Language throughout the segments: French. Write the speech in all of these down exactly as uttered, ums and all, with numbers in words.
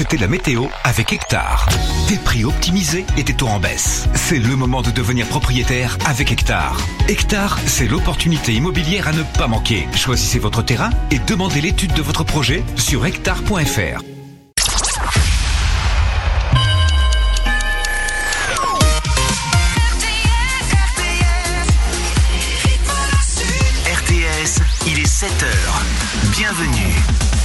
C'était la météo avec Hectare. Des prix optimisés et des taux en baisse. C'est le moment de devenir propriétaire avec Hectare. Hectare, c'est l'opportunité immobilière à ne pas manquer. Choisissez votre terrain et demandez l'étude de votre projet sur hectare point f r. R T S, il est sept heures. Bienvenue.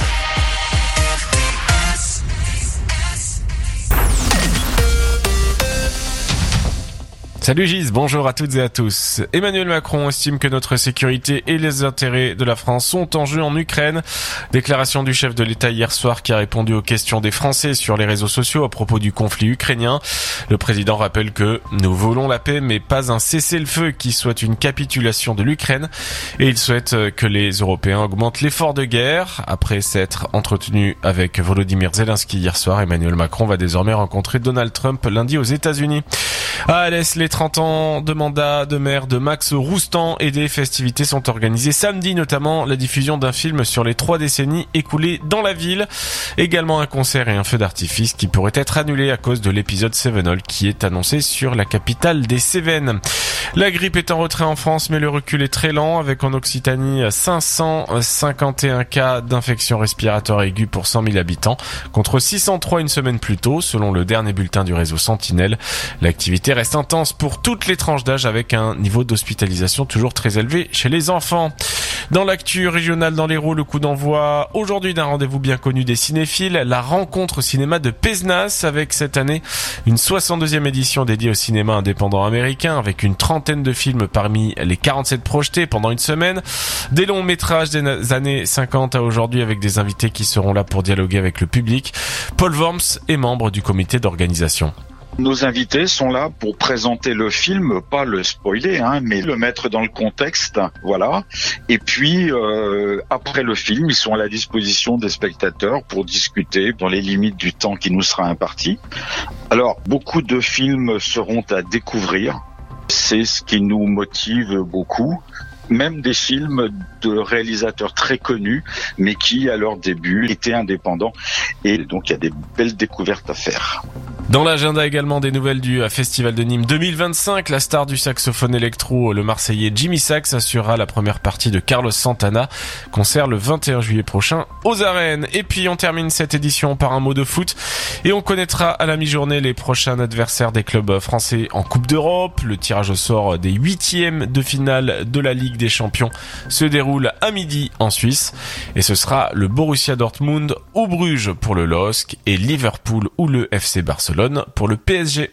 Salut Gise, bonjour à toutes et à tous. Emmanuel Macron estime que notre sécurité et les intérêts de la France sont en jeu en Ukraine. Déclaration du chef de l'État hier soir qui a répondu aux questions des Français sur les réseaux sociaux à propos du conflit ukrainien. Le président rappelle que nous voulons la paix mais pas un cessez-le-feu qui soit une capitulation de l'Ukraine. Et il souhaite que les Européens augmentent l'effort de guerre. Après s'être entretenu avec Volodymyr Zelensky hier soir, Emmanuel Macron va désormais rencontrer Donald Trump lundi aux États-Unis. À Alès, les trente ans de mandat de maire de Max Roustan et des festivités sont organisées samedi, notamment la diffusion d'un film sur les trois décennies écoulées dans la ville. Également un concert et un feu d'artifice qui pourraient être annulés à cause de l'épisode Cévenol qui est annoncé sur la capitale des Cévennes. La grippe est en retrait en France, mais le recul est très lent, avec en Occitanie cinq cent cinquante et un cas d'infection respiratoire aiguë pour cent mille habitants, contre six cent trois une semaine plus tôt, selon le dernier bulletin du réseau Sentinelle. L'activité reste intense pour toutes les tranches d'âge, avec un niveau d'hospitalisation toujours très élevé chez les enfants. Dans l'actu régionale dans l'Hérault, le coup d'envoi aujourd'hui d'un rendez-vous bien connu des cinéphiles, la rencontre au cinéma de Pézenas, avec cette année une soixante-deuxième édition dédiée au cinéma indépendant américain, avec une trentaine de films parmi les quarante-sept projetés pendant une semaine. Des longs métrages des années cinquante à aujourd'hui, avec des invités qui seront là pour dialoguer avec le public. Paul Worms est membre du comité d'organisation. Nos invités sont là pour présenter le film, pas le spoiler, hein, mais le mettre dans le contexte, voilà. Et puis, euh, après le film, ils sont à la disposition des spectateurs pour discuter dans les limites du temps qui nous sera imparti. Alors, beaucoup de films seront à découvrir. C'est ce qui nous motive beaucoup. Même des films de réalisateurs très connus, mais qui, à leur début, étaient indépendants. Et donc, il y a des belles découvertes à faire. Dans l'agenda également, des nouvelles du Festival de Nîmes deux mille vingt-cinq. La star du saxophone électro, le Marseillais Jimmy Sax, assurera la première partie de Carlos Santana. Concert le vingt et un juillet prochain aux Arènes. Et puis, on termine cette édition par un mot de foot. Et on connaîtra à la mi-journée les prochains adversaires des clubs français en Coupe d'Europe. Le tirage au sort des huitièmes de finale de la Ligue des Champions se déroule à midi en Suisse. Et ce sera le Borussia Dortmund ou Bruges pour le L O S C et Liverpool ou le F C Barcelone pour le P S G.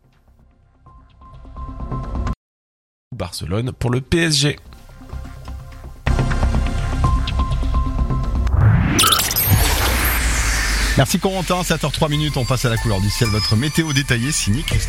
Barcelone pour le P S G. Merci Corentin, sept heures trois minutes, on passe à la couleur du ciel, votre météo détaillée, signé Christophe.